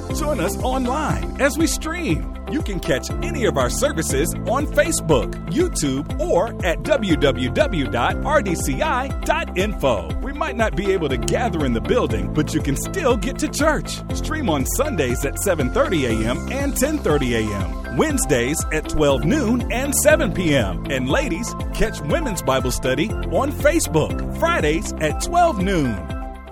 Join us online as we stream. You can catch any of our services on Facebook, YouTube, or at www.rdci.info. We might not be able to gather in the building, but you can still get to church. Stream on Sundays at 7:30 a.m. and 10:30 a.m., Wednesdays at 12 noon and 7 p.m. And ladies, catch Women's Bible Study on Facebook, Fridays at 12 noon.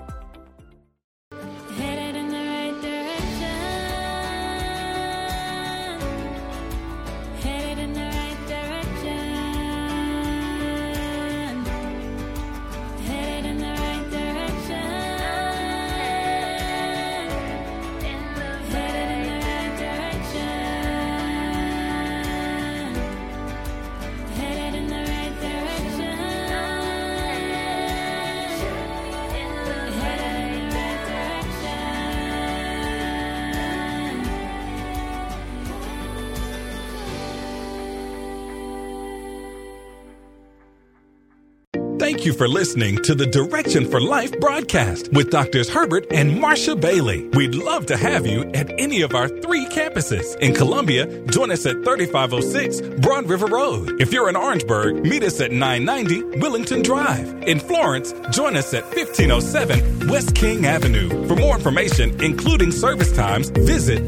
Thank you for listening to the Direction for Life broadcast with Drs. Herbert and Marsha Bailey. We'd love to have you at any of our 3 campuses. In Columbia, join us at 3506 Broad River Road. If you're in Orangeburg, meet us at 990 Willington Drive. In Florence, join us at 1507 West King Avenue. For more information, including service times, visit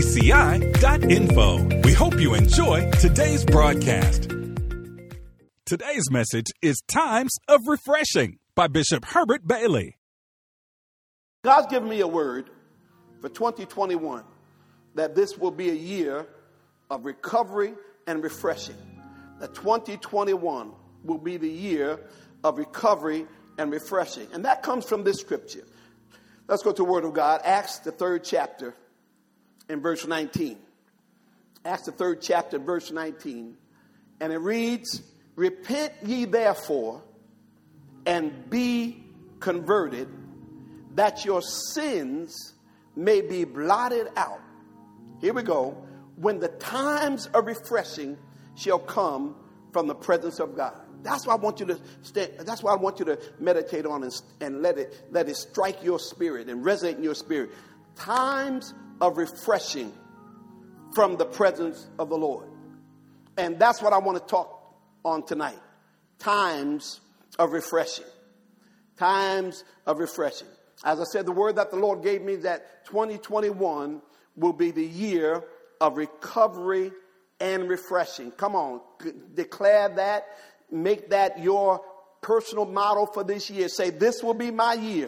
rdci.info. We hope you enjoy today's broadcast. Today's message is Times of Refreshing by Bishop Herbert Bailey. God's given me a word for 2021 that this will be a year of recovery and refreshing. That 2021 will be the year of recovery and refreshing. And that comes from this scripture. Let's go to the Word of God, Acts the 3rd chapter in verse 19. Acts the 3rd chapter, verse 19. And it reads, "Repent ye therefore, and be converted, that your sins may be blotted out." Here we go. "When the times of refreshing shall come from the presence of God." That's what I want you to that's what I want you to meditate on and let it strike your spirit and resonate in your spirit. Times of refreshing from the presence of the Lord. And that's what I want to talk on tonight. Times of refreshing. Times of refreshing. As I said, the word that the Lord gave me is that 2021 will be the year of recovery and refreshing. Come on, declare that. Make that your personal motto for this year. Say, this will be my year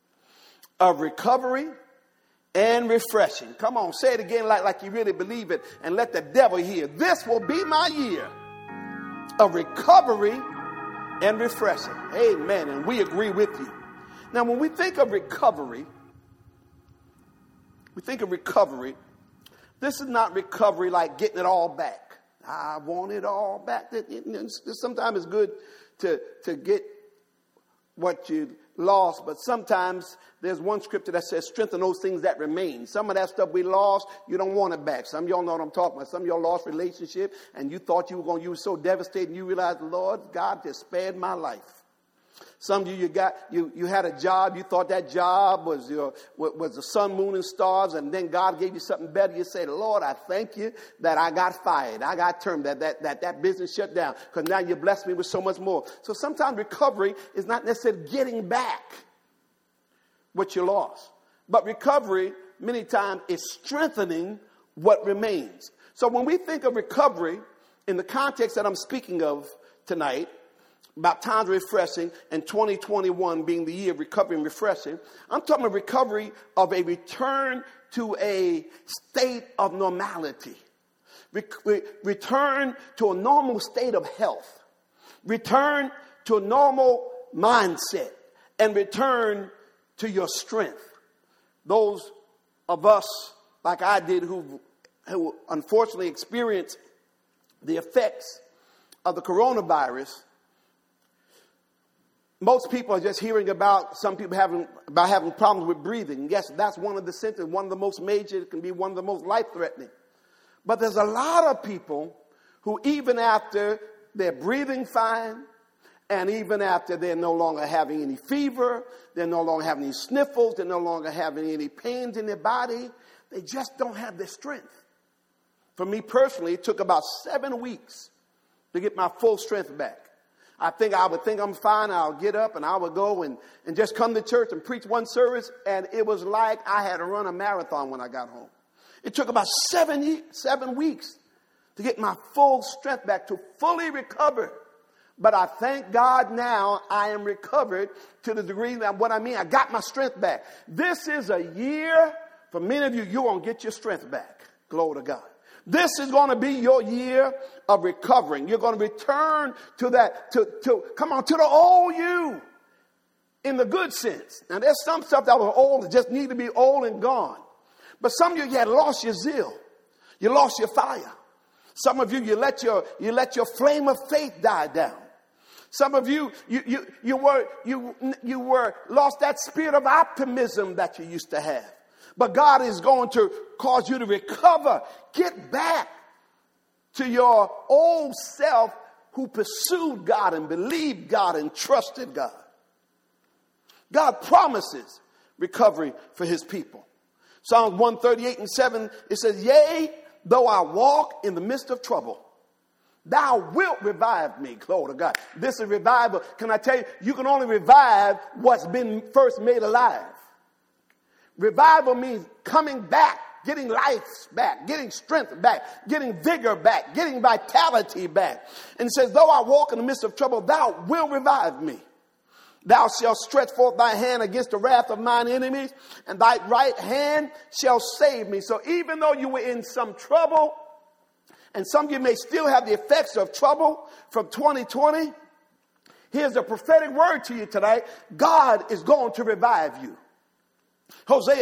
of recovery and refreshing. Come on, say it again like you really believe it, and let the devil hear. This will be my year of recovery and refreshing. Amen. And we agree with you. Now, when we think of recovery, this is not recovery like getting it all back. I want it all back. Sometimes it's good to get what you lost, but sometimes there's one scripture that says strengthen those things that remain. Some of that stuff we lost, you don't want it back. Some of y'all know what I'm talking about. Some of y'all lost relationship and you thought you were so devastated, you realized, Lord, God just spared my life. Some of you had a job, you thought that job was the sun, moon, and stars, and then God gave you something better. You say, Lord, I thank you that I got fired. I got termed, that business shut down, because now you blessed me with so much more. So sometimes recovery is not necessarily getting back what you lost. But recovery, many times, is strengthening what remains. So when we think of recovery in the context that I'm speaking of tonight, about times of refreshing, and 2021 being the year of recovery and refreshing, I'm talking about recovery of a return to a state of normality. Return to a normal state of health. Return to a normal mindset. And return to your strength. Those of us, like I did, who unfortunately experienced the effects of the coronavirus, most people are just hearing about some people having problems with breathing. Yes, that's one of the symptoms, one of the most major. It can be one of the most life-threatening. But there's a lot of people who, even after they're breathing fine, And even after they're no longer having any fever, they're no longer having any sniffles, they're no longer having any pains in their body, they just don't have the strength. For me personally, it took about 7 weeks to get my full strength back. I would think I'm fine. I'll get up and I would go and just come to church and preach one service. And it was like I had to run a marathon when I got home. It took about 7 weeks to get my full strength back, to fully recover. But I thank God now I am recovered to the degree that I got my strength back. This is a year, for many of you, you're going to get your strength back. Glory to God. This is going to be your year of recovering. You're going to return to that, to the old you in the good sense. Now, there's some stuff that was old that just need to be old and gone. But some of you had lost your zeal. You lost your fire. Some of you, you let your flame of faith die down. Some of you lost that spirit of optimism that you used to have. But God is going to cause you to recover. Get back to your old self who pursued God and believed God and trusted God. God promises recovery for his people. Psalms 138:7, it says, yea, though I walk in the midst of trouble, thou wilt revive me. Glory to God. This is revival. Can I tell you, you can only revive what's been first made alive. Revival means coming back, getting life back, getting strength back, getting vigor back, getting vitality back. And it says, though I walk in the midst of trouble, thou wilt revive me. Thou shalt stretch forth thy hand against the wrath of mine enemies, and thy right hand shall save me. So even though you were in some trouble, and some of you may still have the effects of trouble from 2020, here's a prophetic word to you today. God is going to revive you. Hosea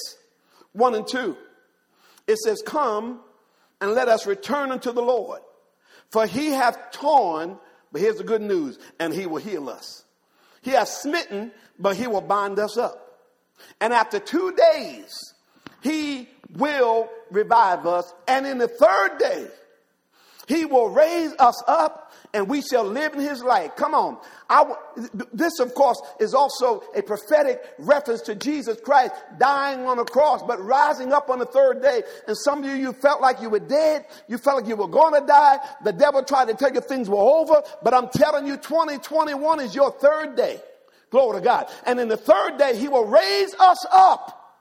6:1-2. It says, come and let us return unto the Lord, for he hath torn, but here's the good news, and he will heal us. He hath smitten, but he will bind us up. And after 2 days, he will revive us. And in the third day, he will raise us up, and we shall live in his light. Come on. This, of course, is also a prophetic reference to Jesus Christ dying on the cross, but rising up on the third day. And some of you felt like you were dead. You felt like you were going to die. The devil tried to tell you things were over. But I'm telling you, 2021 is your third day. Glory to God. And in the third day, he will raise us up,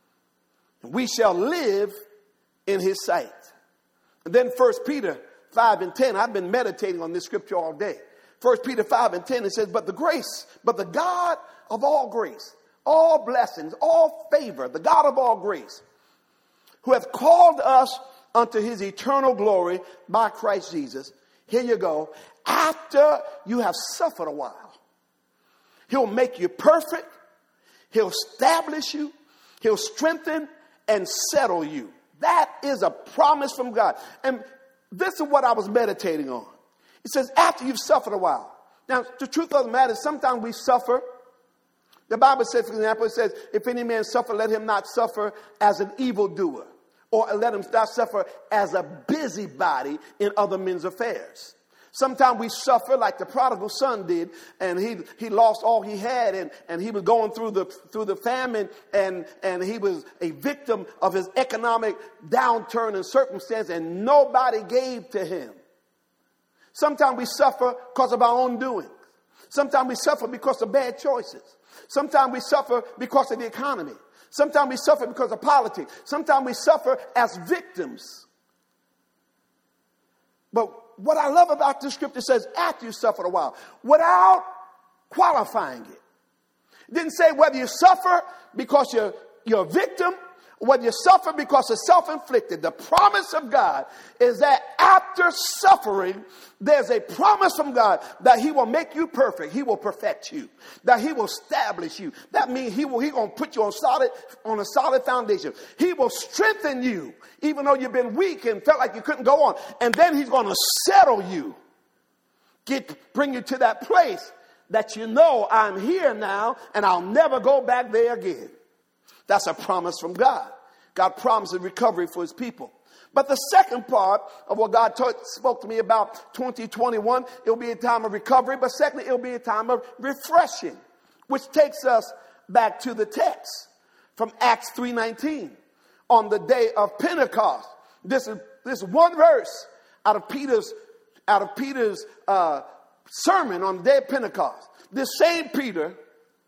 and we shall live in his sight. And then 1 Peter 5:10. I've been meditating on this scripture all day. 1 Peter 5:10, it says, but the God of all grace, all blessings, all favor, the God of all grace, who hath called us unto his eternal glory by Christ Jesus. Here you go. After you have suffered a while, he'll make you perfect. He'll establish you. He'll strengthen and settle you. That is a promise from God. And this is what I was meditating on. It says, after you've suffered a while. Now, the truth of the matter is sometimes we suffer. The Bible says, for example, it says, if any man suffer, let him not suffer as an evildoer, or let him not suffer as a busybody in other men's affairs. Sometimes we suffer like the prodigal son did, and he lost all he had, and he was going through the famine, and he was a victim of his economic downturn and circumstance, and nobody gave to him. Sometimes we suffer because of our own doing. Sometimes we suffer because of bad choices. Sometimes we suffer because of the economy. Sometimes we suffer because of politics. Sometimes we suffer as victims. But what I love about this scripture says, after you suffered a while, without qualifying it. It didn't say whether you suffer because you're a victim, or whether you suffer because it's self-inflicted. The promise of God is that after suffering, there's a promise from God that he will make you perfect. He will perfect you. That he will establish you. That means he's going to put you on a solid foundation. He will strengthen you, even though you've been weak and felt like you couldn't go on. And then he's going to settle you. Bring you to that place that you know, I'm here now and I'll never go back there again. That's a promise from God. God promises recovery for his people. But the second part of what God spoke to me about 2021, it'll be a time of recovery. But secondly, it'll be a time of refreshing, which takes us back to the text from Acts 3:19 on the day of Pentecost. This is one verse out of Peter's sermon on the day of Pentecost. This same Peter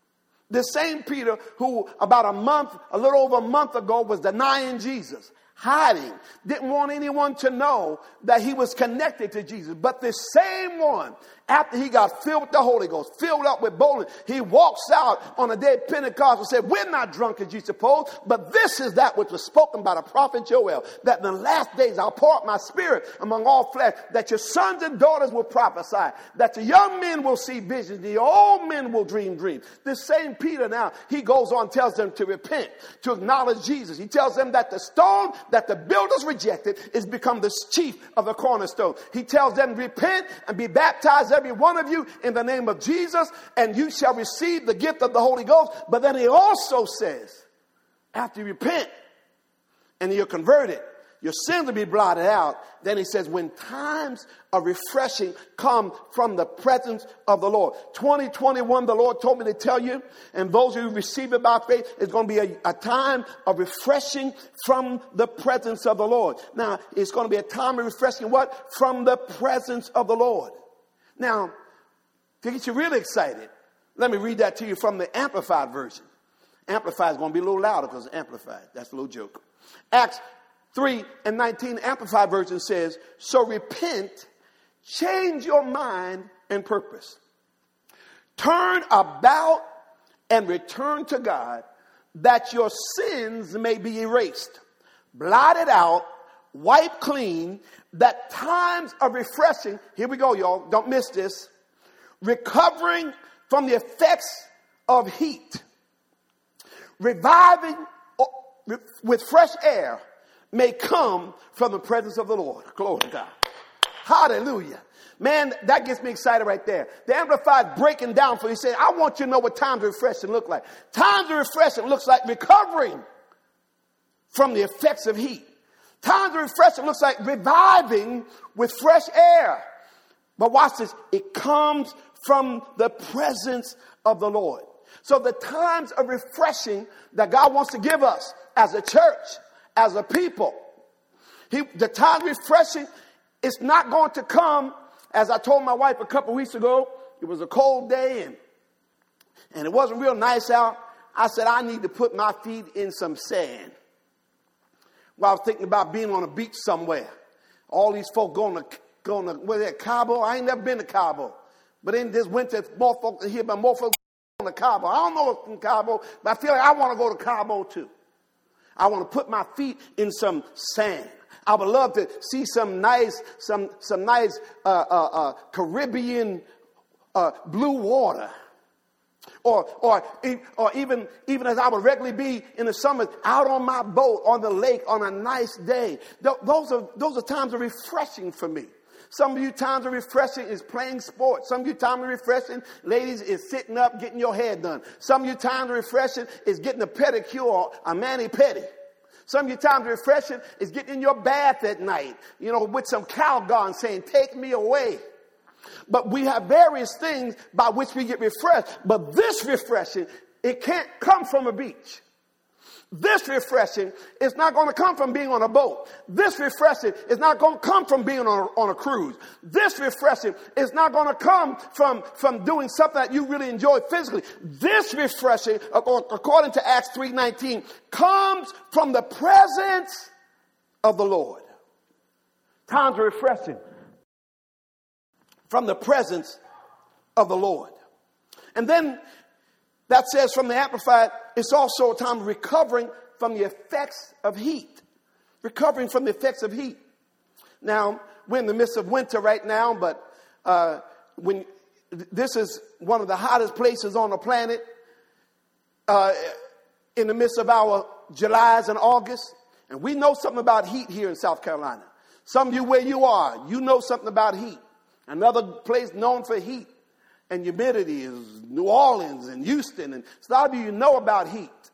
who about a little over a month ago was denying Jesus, hiding, didn't want anyone to know that he was connected to Jesus. But this same one, after he got filled with the Holy Ghost, filled up with boldness, he walks out on the day of Pentecost and said, we're not drunk as you suppose, but this is that which was spoken by the prophet Joel, that in the last days I'll pour out my spirit among all flesh, that your sons and daughters will prophesy, that your young men will see visions, the old men will dream dreams. This same Peter now, he goes on, tells them to repent, to acknowledge Jesus. He tells them that the stone that the builders rejected is become the chief of the cornerstone. He tells them, repent and be baptized, every one of you, in the name of Jesus, and you shall receive the gift of the Holy Ghost. But then he also says, after you repent and you're converted, your sins will be blotted out. Then he says, when times of refreshing come from the presence of the Lord. 2021, the Lord told me to tell you, and those who receive it by faith, it's going to be a time of refreshing from the presence of the Lord. Now, it's going to be a time of refreshing what? From the presence of the Lord. Now, to get you really excited, let me read that to you from the Amplified version. Amplified is going to be a little louder because it's amplified. That's a little joke. Acts 3:19 Amplified version says, so repent, change your mind and purpose. Turn about and return to God, that your sins may be erased, blotted out, wiped clean, that times of refreshing, here we go, y'all, don't miss this, recovering from the effects of heat, reviving with fresh air, may come from the presence of the Lord. Glory to God. Hallelujah. Man, that gets me excited right there. The Amplified breaking down for you. He said, I want you to know what times of refreshing look like. Times of refreshing looks like recovering from the effects of heat. Times of refreshing looks like reviving with fresh air. But watch this. It comes from the presence of the Lord. So the times of refreshing that God wants to give us as a church, as a people, the time of refreshing is not going to come, as I told my wife a couple weeks ago. It was a cold day and it wasn't real nice out. I said, I need to put my feet in some sand. Well, I was thinking about being on a beach somewhere. All these folk going to where they at, Cabo? I ain't never been to Cabo. But in this winter, more folks on to Cabo. I don't know what's in Cabo, but I feel like I want to go to Cabo too. I want to put my feet in some sand. I would love to see some nice Caribbean blue water. Or even as I would regularly be in the summer, out on my boat, on the lake, on a nice day. Those are times of refreshing for me. Some of you times of refreshing is playing sports. Some of you times of refreshing, ladies, is sitting up, getting your hair done. Some of you times of refreshing is getting a pedicure or a mani-pedi. Some of you times of refreshing is getting in your bath at night, with some Calgon saying, take me away. But we have various things by which we get refreshed. But this refreshing, it can't come from a beach. This refreshing is not going to come from being on a boat. This refreshing is not going to come from being on a cruise. This refreshing is not going to come from doing something that you really enjoy physically. This refreshing, according to Acts 3:19, comes from the presence of the Lord. Times of refreshing from the presence of the Lord. And then that says from the Amplified, it's also a time of recovering from the effects of heat. Recovering from the effects of heat. Now, we're in the midst of winter right now, but this is one of the hottest places on the planet. In the midst of our Julys and August. And we know something about heat here in South Carolina. Some of you where you are, you know something about heat. Another place known for heat and humidity is New Orleans and Houston. And a lot of you know about heat.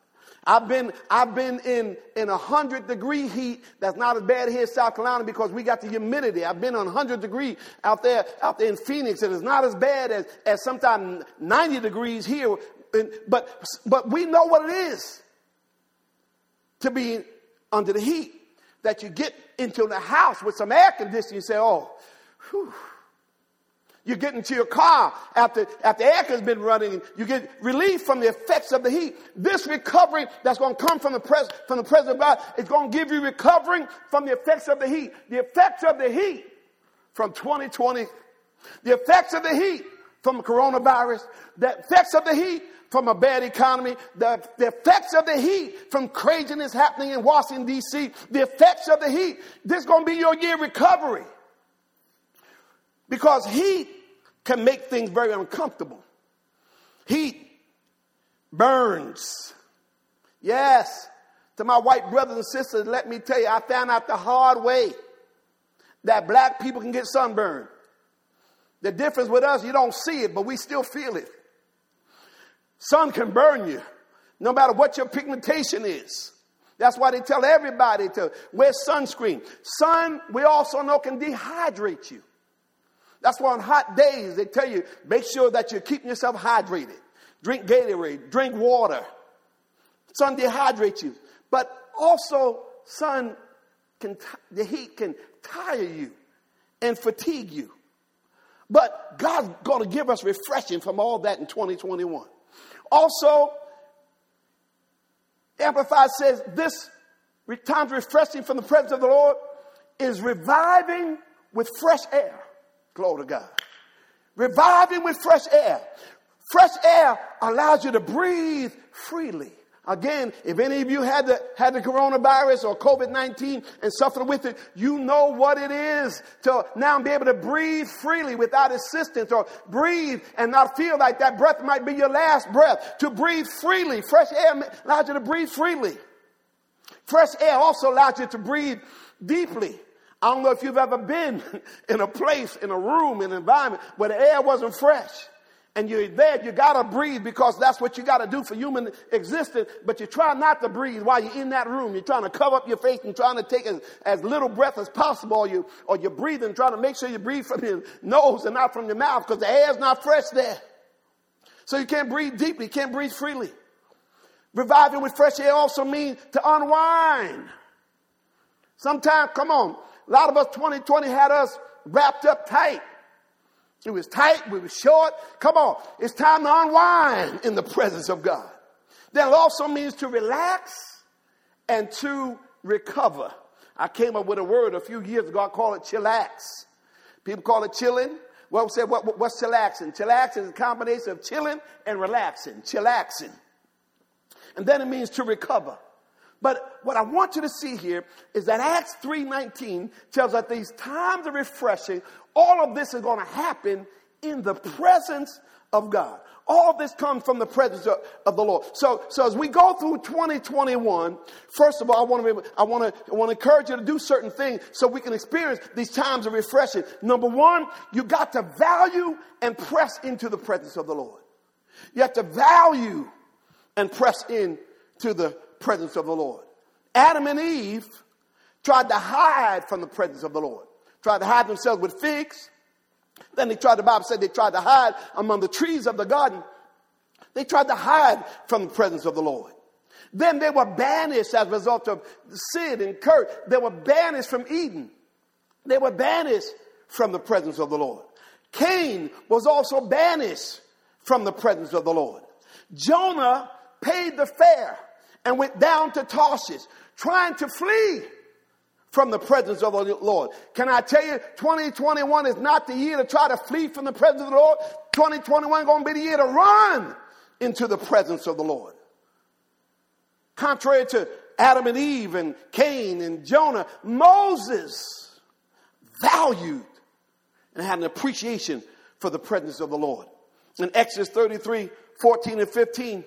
I've been in 100-degree heat that's not as bad here in South Carolina because we got the humidity. I've been on 100-degree out there in Phoenix, and it's not as bad as sometimes 90 degrees here. But we know what it is to be under the heat. That you get into the house with some air conditioning, you say, oh, whew. You get into your car after air has been running, you get relief from the effects of the heat. This recovery that's going to come from the presence of God is going to give you recovering from the effects of the heat. The effects of the heat from 2020, the effects of the heat from coronavirus, the effects of the heat from a bad economy, the effects of the heat from craziness happening in Washington, D.C., the effects of the heat. This is going to be your year of recovery. Because heat can make things very uncomfortable. Heat burns. Yes. To my white brothers and sisters, let me tell you, I found out the hard way that black people can get sunburned. The difference with us, you don't see it, but we still feel it. Sun can burn you, no matter what your pigmentation is. That's why they tell everybody to wear sunscreen. Sun, we also know, can dehydrate you. That's why on hot days, they tell you, make sure that you're keeping yourself hydrated. Drink Gatorade, drink water. Sun dehydrates you. But also, the heat can tire you and fatigue you. But God's going to give us refreshing from all that in 2021. Also, Amplified says this time's refreshing from the presence of the Lord is reviving with fresh air. Glory to God. Reviving with fresh air. Fresh air allows you to breathe freely. Again, if any of you had the coronavirus or COVID-19 and suffered with it, you know what it is to now be able to breathe freely without assistance, or breathe and not feel like that breath might be your last breath. To breathe freely. Fresh air allows you to breathe freely. Fresh air also allows you to breathe deeply. I don't know if you've ever been in a place, in a room, in an environment where the air wasn't fresh. And you're there, you got to breathe because that's what you got to do for human existence. But you try not to breathe while you're in that room. You're trying to cover up your face and trying to take as little breath as possible. Or you're breathing, trying to make sure you breathe from your nose and not from your mouth because the air's not fresh there. So you can't breathe deeply, you can't breathe freely. Reviving with fresh air also means to unwind. Sometimes, come on, a lot of us 2020 had us wrapped up tight. It was tight, we were short. Come on, it's time to unwind in the presence of God. Then it also means to relax and to recover. I came up with a word a few years ago, I call it chillax. People call it chilling. Well, we said, what's chillaxing? Chillaxing is a combination of chilling and relaxing, chillaxing. And then it means to recover. But what I want you to see here is that Acts 3:19 tells us these times of refreshing, all of this is going to happen in the presence of God. All of this comes from the presence of the Lord. So as we go through 2021, first of all, I want to encourage you to do certain things so we can experience these times of refreshing. Number one, you got to value and press into the presence of the Lord. You have to value and press into the presence of the Lord. Adam and Eve tried to hide from the presence of the Lord. Tried to hide themselves with figs. Then the Bible said they tried to hide among the trees of the garden. They tried to hide from the presence of the Lord. Then they were banished as a result of sin and curse. They were banished from Eden. They were banished from the presence of the Lord. Cain was also banished from the presence of the Lord. Jonah paid the fare and went down to Tarshish, trying to flee from the presence of the Lord. Can I tell you, 2021 is not the year to try to flee from the presence of the Lord. 2021 is going to be the year to run into the presence of the Lord. Contrary to Adam and Eve and Cain and Jonah, Moses valued and had an appreciation for the presence of the Lord. In Exodus 33:14 and 15,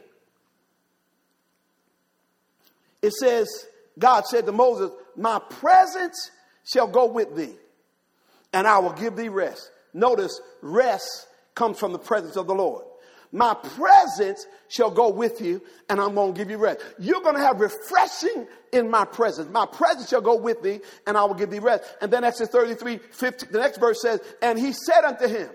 it says, God said to Moses, my presence shall go with thee, and I will give thee rest. Notice, rest comes from the presence of the Lord. My presence shall go with you, and I'm going to give you rest. You're going to have refreshing in my presence. My presence shall go with thee, and I will give thee rest. And then Exodus 33:15, the next verse says, and he said unto him,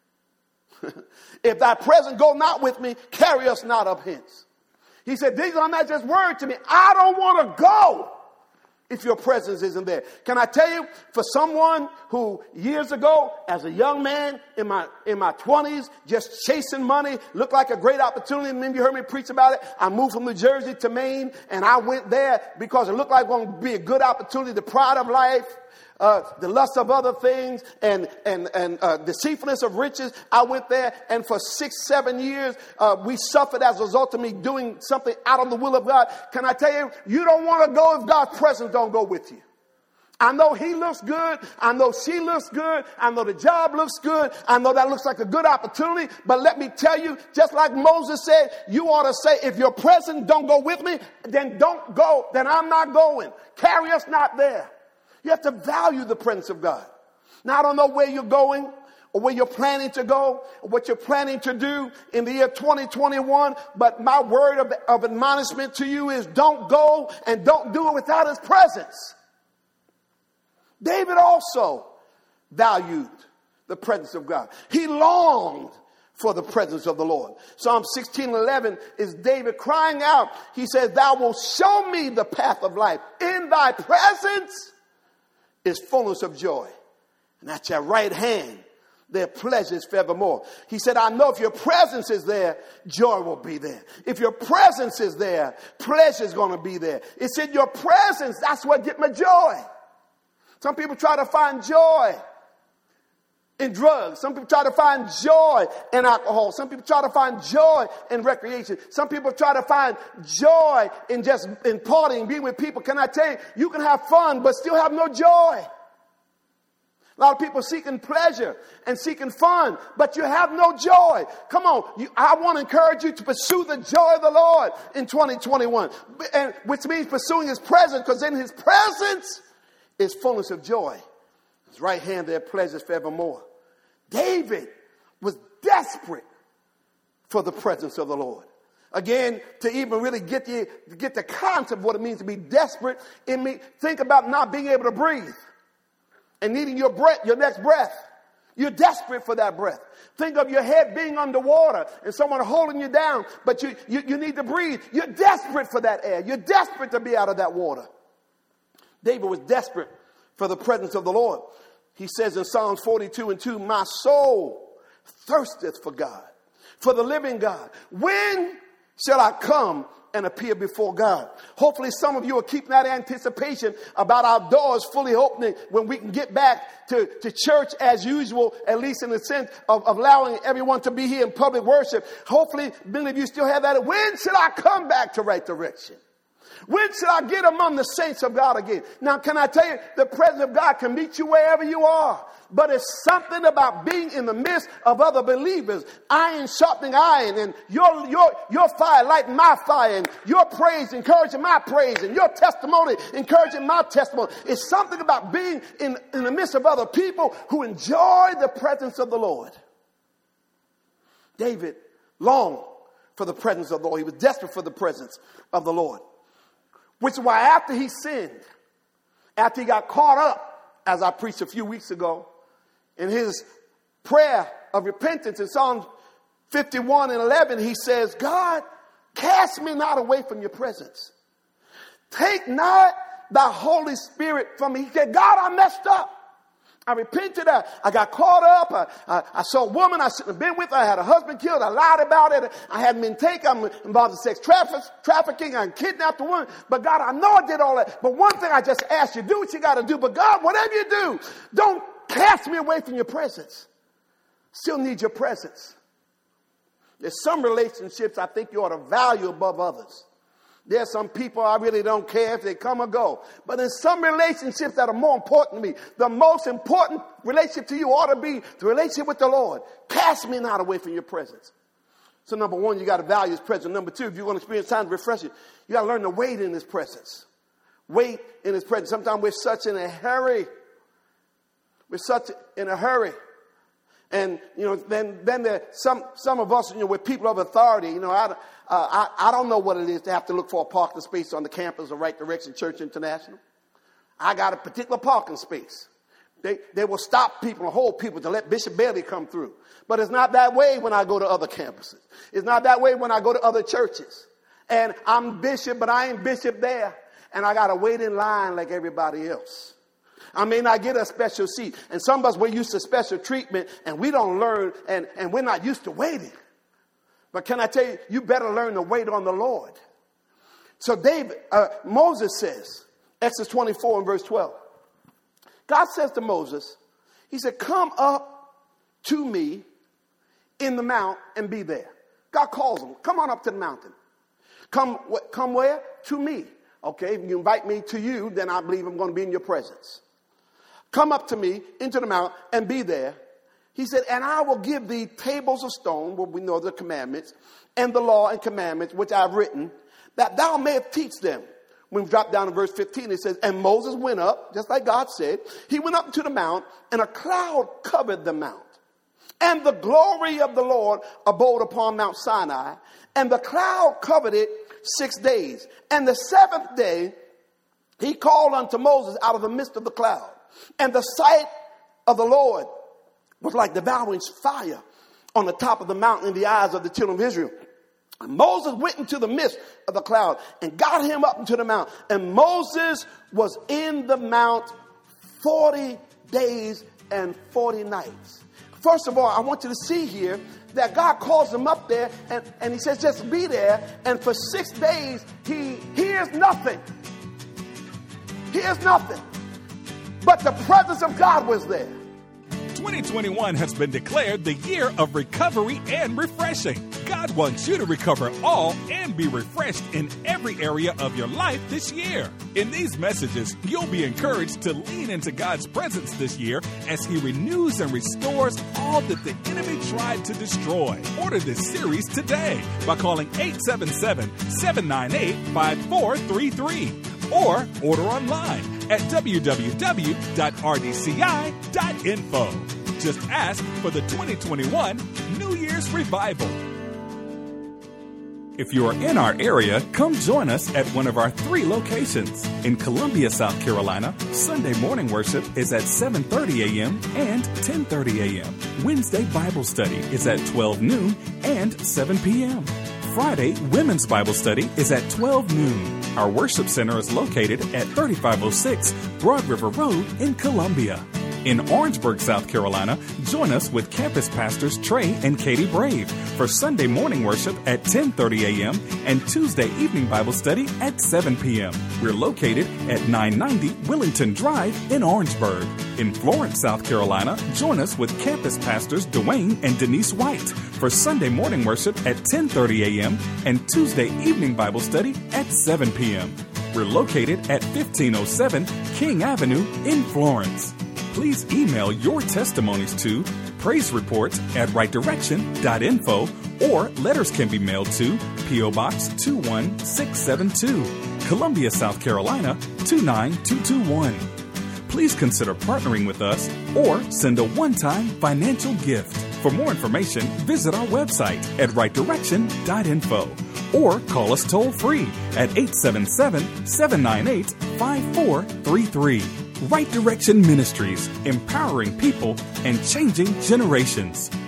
if thy presence go not with me, carry us not up hence. He said, these are not just words to me. I don't want to go if your presence isn't there. Can I tell you, for someone who years ago, as a young man in my 20s, just chasing money, looked like a great opportunity. And then you heard me preach about it. I moved from New Jersey to Maine, and I went there because it looked like it was going to be a good opportunity. The pride of life, the lust of other things, and deceitfulness of riches. I went there, and for 6-7 years, we suffered as a result of me doing something out of the will of God. Can I tell you, you don't want to go if God's presence don't go with you. I know he looks good. I know she looks good. I know the job looks good. I know that looks like a good opportunity. But let me tell you, just like Moses said, you ought to say, if your presence don't go with me, then don't go. Then I'm not going. Carry us not there. You have to value the presence of God. Now, I don't know where you're going or where you're planning to go or what you're planning to do in the year 2021. But my word of admonishment to you is don't go and don't do it without his presence. David also valued the presence of God. He longed for the presence of the Lord. Psalm 16:11 is David crying out. He says, thou wilt show me the path of life. In thy presence is fullness of joy. And at your right hand, there are pleasures forevermore. He said, I know if your presence is there, joy will be there. If your presence is there, pleasure is going to be there. It's in your presence. That's what gets my joy. Some people try to find joy in drugs. Some people try to find joy in alcohol. Some people try to find joy in recreation. Some people try to find joy in just in partying, being with people. Can I tell you, you can have fun but still have no joy. A lot of people seeking pleasure and seeking fun, but you have no joy. Come on, I want to encourage you to pursue the joy of the Lord in 2021, and which means pursuing his presence, because in his presence is fullness of joy. His right hand there pleasures forevermore. David was desperate for the presence of the Lord. Again, to even really get the concept of what it means to be desperate, think about not being able to breathe and needing your next breath. You're desperate for that breath. Think of your head being underwater and someone holding you down, but you need to breathe. You're desperate for that air. You're desperate to be out of that water. David was desperate for the presence of the Lord. He says in Psalms 42:2, my soul thirsteth for God, for the living God. When shall I come and appear before God? Hopefully some of you are keeping that anticipation about our doors fully opening when we can get back to church as usual, at least in the sense of allowing everyone to be here in public worship. Hopefully many of you still have that. When should I come back to right direction? When should I get among the saints of God again? Now, can I tell you, the presence of God can meet you wherever you are. But it's something about being in the midst of other believers. Iron sharpening iron, and your fire lighting my fire, and your praise encouraging my praise, and your testimony encouraging my testimony. It's something about being in the midst of other people who enjoy the presence of the Lord. David longed for the presence of the Lord. He was desperate for the presence of the Lord. Which is why after he sinned, after he got caught up, as I preached a few weeks ago, in his prayer of repentance in Psalm 51:11, he says, God, cast me not away from your presence. Take not thy Holy Spirit from me. He said, God, I messed up. I repented. I got caught up. I saw a woman I shouldn't have been with. I had a husband killed. I lied about it. I hadn't been taken. I'm involved in sex trafficking. I kidnapped a woman. But God, I know I did all that. But one thing I just asked you, do what you got to do. But God, whatever you do, don't cast me away from your presence. Still need your presence. There's some relationships I think you ought to value above others. There's some people I really don't care if they come or go. But there's some relationships that are more important to me. The most important relationship to you ought to be the relationship with the Lord. Cast me not away from your presence. So number one, you got to value his presence. Number two, if you're going to experience times of refreshing, you got to learn to wait in his presence. Wait in his presence. Sometimes we're such in a hurry. We're such in a hurry. And, then there some of us, with people of authority, I don't know what it is to have to look for a parking space on the campus of Right Direction Church International. I got a particular parking space. They will stop people and hold people to let Bishop Bailey come through. But it's not that way when I go to other campuses. It's not that way when I go to other churches. And I'm bishop, but I ain't bishop there. And I got to wait in line like everybody else. I may not get a special seat. And some of us, we're used to special treatment, and we don't learn, and we're not used to waiting. But can I tell you, you better learn to wait on the Lord. So Moses says, Exodus 24 and verse 12. God says to Moses, he said, come up to me in the mount and be there. God calls him, come on up to the mountain. Come where? To me. Okay, if you invite me to you, then I believe I'm going to be in your presence. Come up to me into the mount and be there. He said, and I will give thee tables of stone, where we know the commandments, and the law and commandments, which I've written, that thou mayest teach them. When we drop down to verse 15, it says, and Moses went up, just like God said. He went up to the mount, and a cloud covered the mount. And the glory of the Lord abode upon Mount Sinai, and the cloud covered it 6 days. And the seventh day, he called unto Moses out of the midst of the cloud. And the sight of the Lord was like devouring fire on the top of the mountain in the eyes of the children of Israel. And Moses went into the midst of the cloud and got him up into the mount. And Moses was in the mount 40 days and 40 nights. First of all, I want you to see here that God calls him up there and he says, just be there. And for 6 days, he hears nothing. He hears nothing. But the presence of God was there. 2021 has been declared the year of recovery and refreshing. God wants you to recover all and be refreshed in every area of your life this year. In these messages, you'll be encouraged to lean into God's presence this year as He renews and restores all that the enemy tried to destroy. Order this series today by calling 877-798-5433 or order online at www.rdci.info. Just ask for the 2021 New Year's Revival. If you are in our area, come join us at one of our 3 locations. In Columbia, South Carolina, Sunday morning worship is at 7:30 a.m. and 10:30 a.m. Wednesday Bible study is at 12 noon and 7 p.m. Friday, Women's Bible Study is at 12 noon. Our worship center is located at 3506 Broad River Road in Columbia. In Orangeburg, South Carolina, join us with campus pastors Trey and Katie Brave for Sunday morning worship at 10:30 a.m. and Tuesday evening Bible study at 7 p.m. We're located at 990 Willington Drive in Orangeburg. In Florence, South Carolina, join us with campus pastors Dwayne and Denise White for Sunday morning worship at 10:30 a.m. and Tuesday evening Bible study at 7 p.m. We're located at 1507 King Avenue in Florence. Please email your testimonies to praisereports@rightdirection.info or letters can be mailed to P.O. Box 21672, Columbia, South Carolina 29221. Please consider partnering with us or send a one-time financial gift. For more information, visit our website at rightdirection.info or call us toll-free at 877-798-5433. Right Direction Ministries, empowering people and changing generations.